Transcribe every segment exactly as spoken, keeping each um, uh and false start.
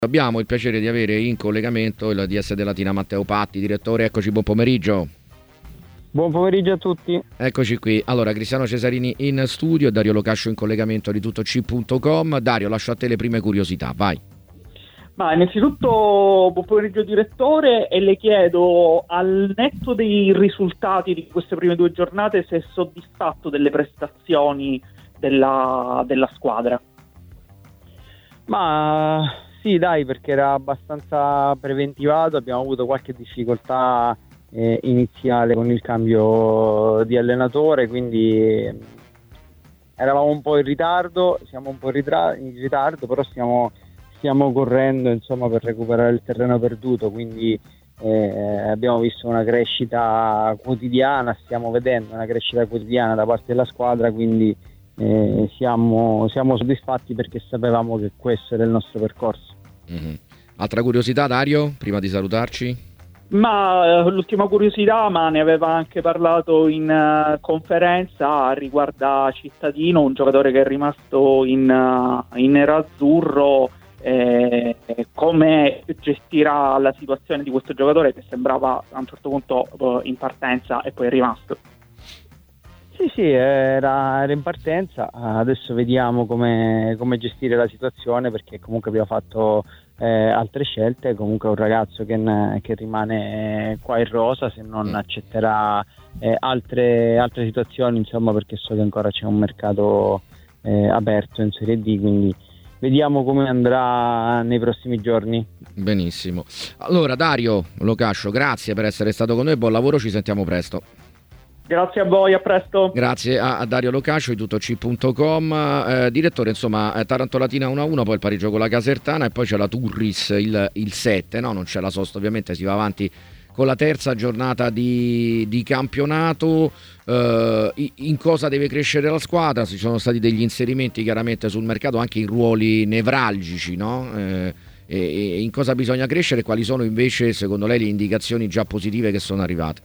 Abbiamo il piacere di avere in collegamento il D S della Latina Matteo Patti. Direttore, eccoci, buon pomeriggio. Buon pomeriggio a tutti. Eccoci qui. Allora, Cristiano Cesarini in studio e Dario Locascio in collegamento di tutto C punto com. Dario, lascio a te le prime curiosità, vai. Ma innanzitutto buon pomeriggio direttore, e le chiedo, al netto dei risultati di queste prime due giornate, se è soddisfatto delle prestazioni della, della squadra. Ma sì, dai, perché era abbastanza preventivato, abbiamo avuto qualche difficoltà eh, iniziale con il cambio di allenatore, quindi eh, eravamo un po' in ritardo, siamo un po' in, ritra- in ritardo, però stiamo, stiamo correndo, insomma, per recuperare il terreno perduto, quindi eh, abbiamo visto una crescita quotidiana, stiamo vedendo una crescita quotidiana da parte della squadra, quindi Eh, siamo, siamo soddisfatti perché sapevamo che questo era il nostro percorso. Mm-hmm. Altra curiosità, Dario, prima di salutarci? Ma uh, l'ultima curiosità, ma ne aveva anche parlato in uh, conferenza, riguarda Cittadino, un giocatore che è rimasto in, uh, in nerazzurro. Eh, come gestirà la situazione di questo giocatore che sembrava a un certo punto uh, in partenza e poi è rimasto? Sì, sì, era, era in partenza, adesso vediamo come, come gestire la situazione, perché comunque abbiamo fatto eh, altre scelte. Comunque è un ragazzo che, che rimane qua in rosa, se non accetterà eh, altre, altre situazioni, insomma, perché so che ancora c'è un mercato eh, aperto in Serie D, quindi vediamo come andrà nei prossimi giorni. Benissimo. Allora, Dario Locascio, grazie per essere stato con noi, buon lavoro, ci sentiamo presto. Grazie a voi, a presto. Grazie a, a Dario Locascio di tutto C punto com. Eh, direttore, insomma, eh, Taranto Latina uno a uno, poi il pareggio con la Casertana e poi c'è la Turris il, il sette, no? Non c'è la sosta, ovviamente si va avanti con la terza giornata di, di campionato. Eh, in cosa deve crescere la squadra? Ci sono stati degli inserimenti chiaramente sul mercato anche in ruoli nevralgici, no? Eh, e, e in cosa bisogna crescere? Quali sono invece secondo lei le indicazioni già positive che sono arrivate?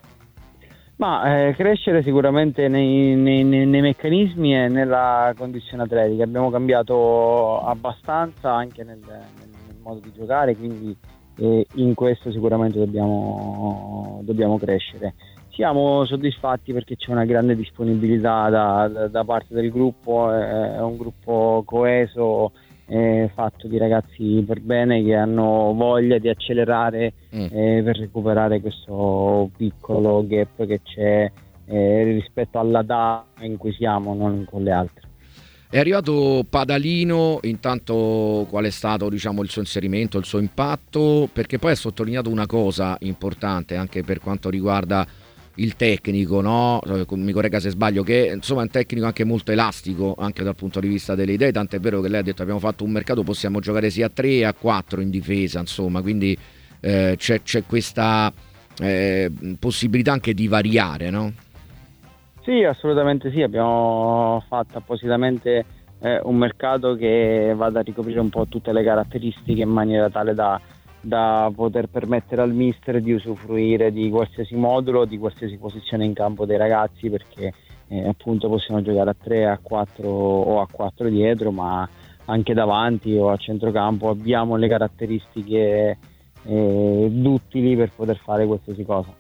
Ma eh, crescere sicuramente nei, nei, nei, nei meccanismi e nella condizione atletica. Abbiamo cambiato abbastanza anche nel, nel, nel modo di giocare, quindi eh, in questo sicuramente dobbiamo, dobbiamo crescere. Siamo soddisfatti perché c'è una grande disponibilità da, da, da parte del gruppo, è un gruppo coeso, eh, fatto di ragazzi per bene che hanno voglia di accelerare mm. eh, per recuperare questo piccolo gap che c'è eh, rispetto alla D A in cui siamo, non con le altre. È arrivato Padalino, intanto qual è stato, diciamo, il suo inserimento, il suo impatto? Perché poi ha sottolineato una cosa importante anche per quanto riguarda il tecnico, no? Mi corregga se sbaglio, che insomma è un tecnico anche molto elastico anche dal punto di vista delle idee, tant'è vero che lei ha detto abbiamo fatto un mercato, possiamo giocare sia a tre e a quattro in difesa, insomma, quindi eh, c'è, c'è questa eh, possibilità anche di variare, no? Sì, assolutamente sì, abbiamo fatto appositamente eh, un mercato che vada a ricoprire un po' tutte le caratteristiche in maniera tale da da poter permettere al mister di usufruire di qualsiasi modulo, di qualsiasi posizione in campo dei ragazzi, perché eh, appunto possiamo giocare a tre, a quattro o a quattro dietro, ma anche davanti o a centrocampo abbiamo le caratteristiche eh, duttili per poter fare qualsiasi cosa.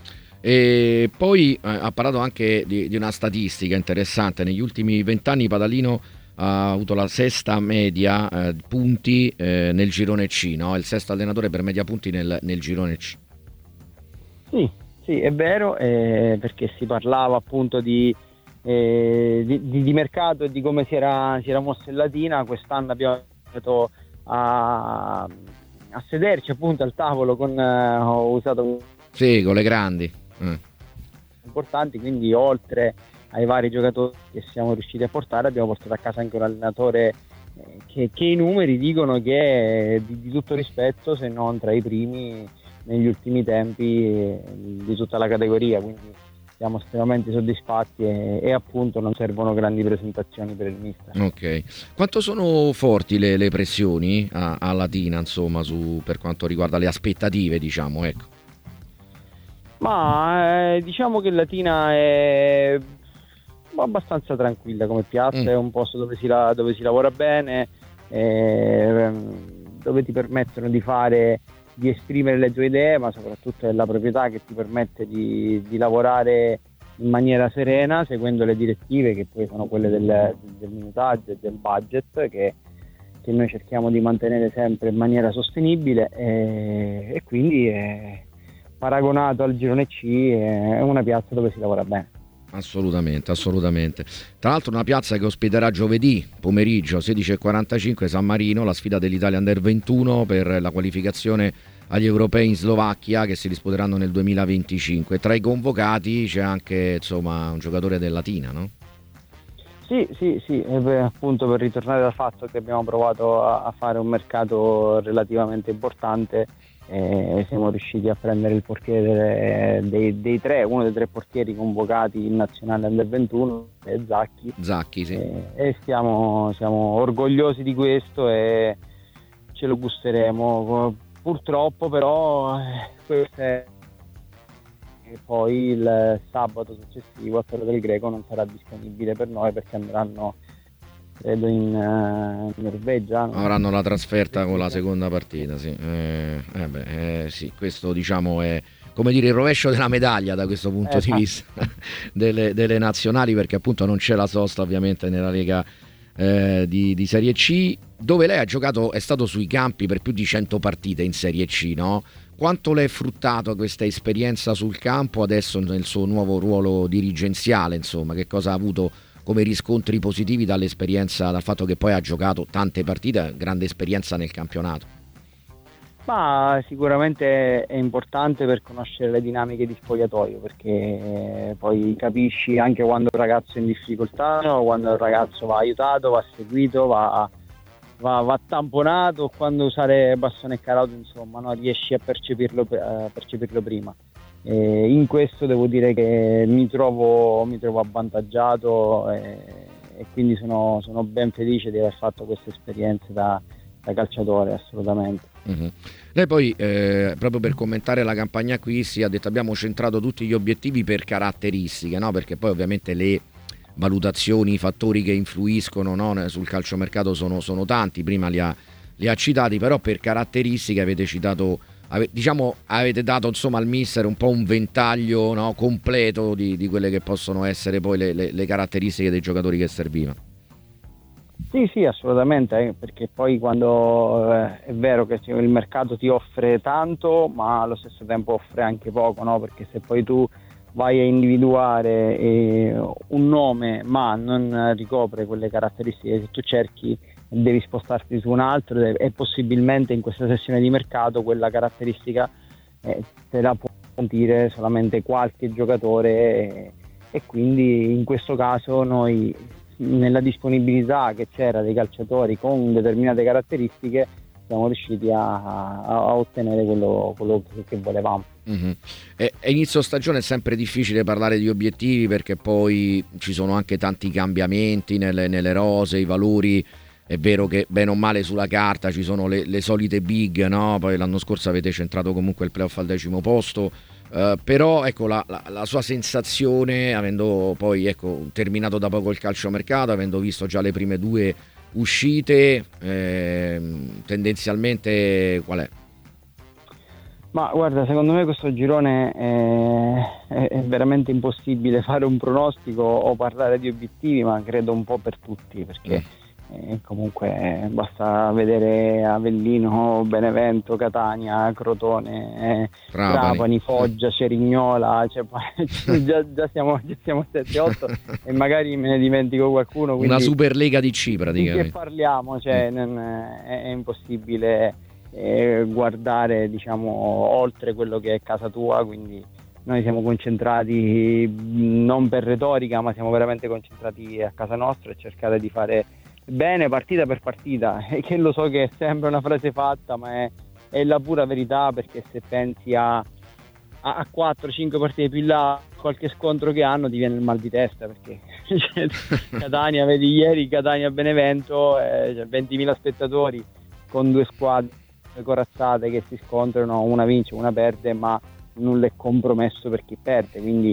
E poi eh, ha parlato anche di, di una statistica interessante: negli ultimi vent'anni Padalino ha avuto la sesta media eh, punti eh, nel girone C, no? Il sesto allenatore per media punti nel, nel girone C. Sì, sì, è vero, eh, perché si parlava appunto di, eh, di, di mercato e di come si era, si era mosso in Latina. Quest'anno abbiamo iniziato a, a sederci appunto al tavolo con, eh, ho usato... Sì, con le grandi. Mm. Importanti, quindi oltre ai vari giocatori che siamo riusciti a portare abbiamo portato a casa anche un allenatore eh, che, che i numeri dicono che è di, di tutto rispetto, se non tra i primi negli ultimi tempi eh, di tutta la categoria, quindi siamo estremamente soddisfatti e, e appunto non servono grandi presentazioni per il mister. Ok, quanto sono forti le, le pressioni a, a Latina, insomma, su, per quanto riguarda le aspettative, diciamo, ecco? Ma eh, diciamo che Latina è abbastanza tranquilla come piazza, mm. è un posto dove si, la, dove si lavora bene, eh, dove ti permettono di fare, di esprimere le tue idee, ma soprattutto è la proprietà che ti permette di, di lavorare in maniera serena, seguendo le direttive che poi sono quelle del, del minutaggio e del budget che, che noi cerchiamo di mantenere sempre in maniera sostenibile, e, e quindi è paragonato al girone C, è una piazza dove si lavora bene. Assolutamente, assolutamente. Tra l'altro una piazza che ospiterà giovedì pomeriggio sedici e quarantacinque San Marino, la sfida dell'Italia Under ventuno per la qualificazione agli europei in Slovacchia, che si disputeranno nel duemilaventicinque. Tra i convocati c'è anche, insomma, un giocatore del Latina, no? Sì, sì, sì, e per, appunto per ritornare dal fatto che abbiamo provato a, a fare un mercato relativamente importante, e siamo riusciti a prendere il portiere dei, dei tre, uno dei tre portieri convocati in nazionale Under ventuno, è Zacchi. Zacchi, sì. E, e stiamo, siamo orgogliosi di questo e ce lo gusteremo. Purtroppo però questo è, e poi il sabato successivo a Torre del Greco non sarà disponibile per noi perché andranno, credo, in uh, Norvegia, no? Avranno la trasferta con la seconda partita, sì. Eh, eh beh, eh, sì, questo diciamo è, come dire, il rovescio della medaglia da questo punto eh, di vista delle, delle nazionali, perché appunto non c'è la sosta ovviamente nella Lega eh, di, di Serie C, dove lei ha giocato, è stato sui campi per più di cento partite in Serie C, no? Quanto le è fruttato questa esperienza sul campo adesso nel suo nuovo ruolo dirigenziale, insomma, che cosa ha avuto come riscontri positivi dall'esperienza, dal fatto che poi ha giocato tante partite, grande esperienza nel campionato? Ma sicuramente è importante per conoscere le dinamiche di spogliatoio, perché poi capisci anche quando un ragazzo è in difficoltà, no? Quando il ragazzo va aiutato, va seguito, va, va, va tamponato, quando usare bastone e cauto, insomma, no? Riesci a percepirlo, a percepirlo prima. E in questo devo dire che mi trovo, mi trovo avvantaggiato e, e quindi sono, sono ben felice di aver fatto queste esperienze da, da calciatore, assolutamente. Mm-hmm. Lei poi eh, proprio per commentare la campagna acquisti ha detto abbiamo centrato tutti gli obiettivi per caratteristiche, no? Perché poi ovviamente le valutazioni, i fattori che influiscono, no? Sul calciomercato sono, sono tanti, prima li ha, li ha citati, però per caratteristiche avete citato, ave, diciamo avete dato insomma al mister un po' un ventaglio, no? completo di, di quelle che possono essere poi le, le, le caratteristiche dei giocatori che servivano. Sì, sì, assolutamente, eh, perché poi quando eh, è vero che il mercato ti offre tanto, ma allo stesso tempo offre anche poco, no? Perché se poi tu vai a individuare eh, un nome ma non ricopre quelle caratteristiche che tu cerchi, devi spostarti su un altro e possibilmente in questa sessione di mercato quella caratteristica eh, te la può sentire solamente qualche giocatore e, e quindi in questo caso noi, nella disponibilità che c'era dei calciatori con determinate caratteristiche, siamo riusciti a, a, a ottenere quello, quello che volevamo. Mm-hmm. E, e inizio stagione è sempre difficile parlare di obiettivi perché poi ci sono anche tanti cambiamenti nelle, nelle rose, i valori. È vero che bene o male sulla carta ci sono le, le solite big, no? Poi l'anno scorso avete centrato comunque il playoff al decimo posto. Uh, però ecco la, la, la sua sensazione, avendo poi ecco terminato da poco il calciomercato, avendo visto già le prime due uscite, eh, tendenzialmente qual è? Ma guarda, secondo me questo girone è, è, è veramente impossibile fare un pronostico o parlare di obiettivi, ma credo un po' per tutti, perché mm. E comunque basta vedere Avellino, Benevento, Catania, Crotone, Trapani, Trapani Foggia, Cerignola, cioè, già, già siamo già siamo a sette otto e magari me ne dimentico qualcuno, una Superlega di C praticamente. Di che parliamo, cioè, non, è, è impossibile eh, guardare diciamo oltre quello che è casa tua, quindi noi siamo concentrati non per retorica, ma siamo veramente concentrati a casa nostra e cercare di fare bene partita per partita, e che lo so che sembra una frase fatta, ma è, è la pura verità, perché se pensi a, a quattro cinque partite più là, qualche scontro che hanno ti viene il mal di testa, perché cioè, Catania, vedi ieri Catania Benevento, eh, cioè ventimila spettatori con due squadre corazzate che si scontrano, una vince, una perde, ma nulla è compromesso per chi perde, quindi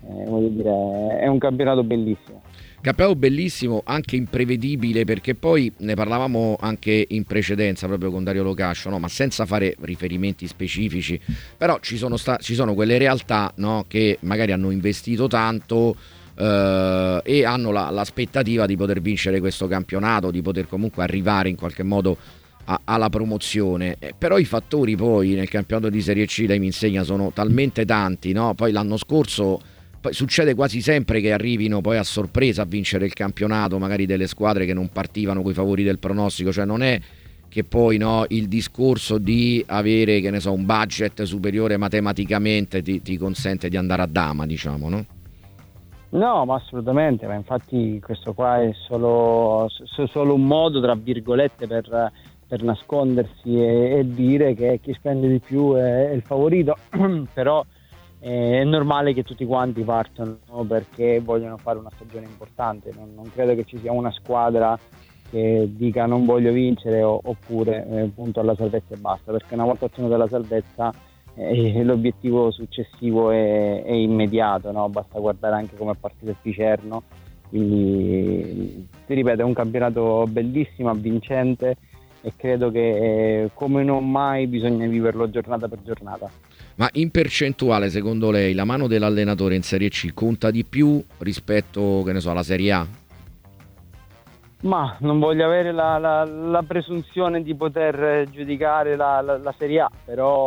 eh, voglio dire, è un campionato bellissimo. Campionato bellissimo, anche imprevedibile, perché poi ne parlavamo anche in precedenza proprio con Dario Locascio, no? Ma senza fare riferimenti specifici, però ci sono, sta- ci sono quelle realtà, no? Che magari hanno investito tanto eh, e hanno la- l'aspettativa di poter vincere questo campionato, di poter comunque arrivare in qualche modo a- alla promozione, eh, però i fattori poi nel campionato di Serie C, lei mi insegna, sono talmente tanti, no? Poi l'anno scorso poi succede quasi sempre che arrivino poi a sorpresa a vincere il campionato, magari delle squadre che non partivano coi favori del pronostico, cioè non è che poi, no, il discorso di avere, che ne so, un budget superiore matematicamente ti, ti consente di andare a dama, diciamo, no? No, ma assolutamente, ma infatti questo qua è solo, so- solo un modo, tra virgolette, per, per nascondersi e, e dire che chi spende di più è, è il favorito, però eh, è normale che tutti quanti partano, no? Perché vogliono fare una stagione importante. Non, non credo che ci sia una squadra che dica non voglio vincere o, oppure eh, punto alla salvezza e basta, perché una volta ottenuta la salvezza eh, l'obiettivo successivo è, è immediato, no? Basta guardare anche come è partito il Picerno. Quindi ti ripeto, è un campionato bellissimo, avvincente, e credo che eh, come non mai bisogna viverlo giornata per giornata. Ma in percentuale, secondo lei, la mano dell'allenatore in Serie C conta di più rispetto, che ne so, alla Serie A? Ma non voglio avere la, la, la presunzione di poter giudicare la, la, la Serie A, però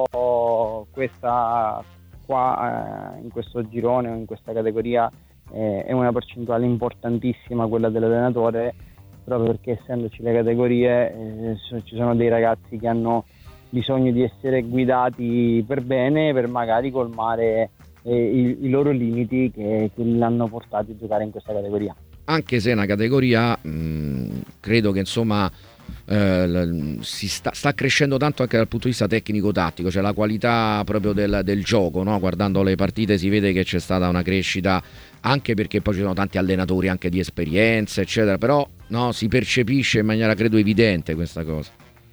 questa qua eh, in questo girone o in questa categoria eh, è una percentuale importantissima quella dell'allenatore, proprio perché essendoci le categorie eh, ci sono dei ragazzi che hanno bisogno di essere guidati per bene, per magari colmare eh, i, i loro limiti che, che l'hanno portati a giocare in questa categoria. Anche se è una categoria, mh, credo che insomma eh, si sta, sta crescendo tanto anche dal punto di vista tecnico-tattico, cioè la qualità proprio del, del gioco, no? Guardando le partite si vede che c'è stata una crescita, anche perché poi ci sono tanti allenatori anche di esperienza, eccetera, però no, si percepisce in maniera credo evidente questa cosa.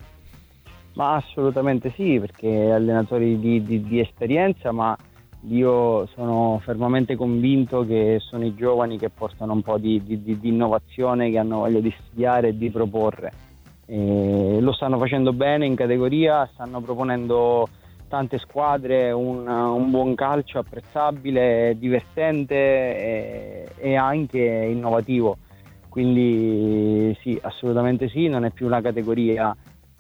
Ma assolutamente sì, perché allenatori di, di, di esperienza, ma io sono fermamente convinto che sono i giovani che portano un po' di, di, di innovazione, che hanno voglia di studiare e di proporre. E lo stanno facendo bene in categoria, stanno proponendo tante squadre, un, un buon calcio apprezzabile, divertente e, e anche innovativo. Quindi sì, assolutamente sì, non è più una categoria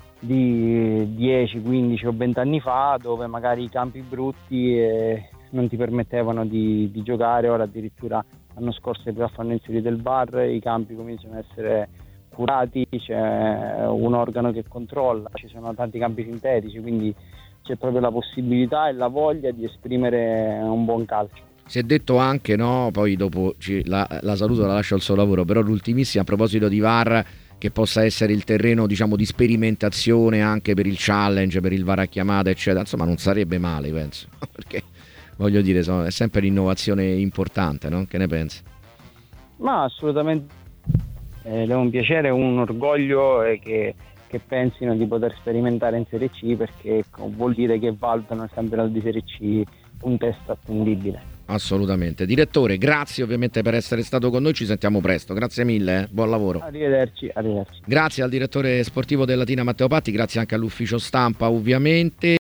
di dieci, quindici o venti anni fa, dove magari i campi brutti eh, non ti permettevano di, di giocare. Ora addirittura l'anno scorso i playoff hanno inserito il V A R, i campi cominciano ad essere curati, c'è un organo che controlla, ci sono tanti campi sintetici, quindi c'è proprio la possibilità e la voglia di esprimere un buon calcio. Si è detto anche, no, poi dopo ci, la, la saluto, la lascio al suo lavoro, però l'ultimissima a proposito di V A R, che possa essere il terreno, diciamo, di sperimentazione anche per il challenge, per il V A R a chiamata, eccetera. Insomma, non sarebbe male, penso, perché voglio dire, sono, è sempre l'innovazione importante, no? Che ne pensi? Ma assolutamente eh, è un piacere, un orgoglio eh, che, che pensino di poter sperimentare in Serie C, perché vuol dire che valutano il campionato di Serie C un test attendibile. Assolutamente. Direttore, grazie ovviamente per essere stato con noi, ci sentiamo presto, grazie mille, eh? Buon lavoro. Arrivederci, arrivederci. Grazie al direttore sportivo del Latina Matteo Patti, grazie anche all'ufficio stampa ovviamente.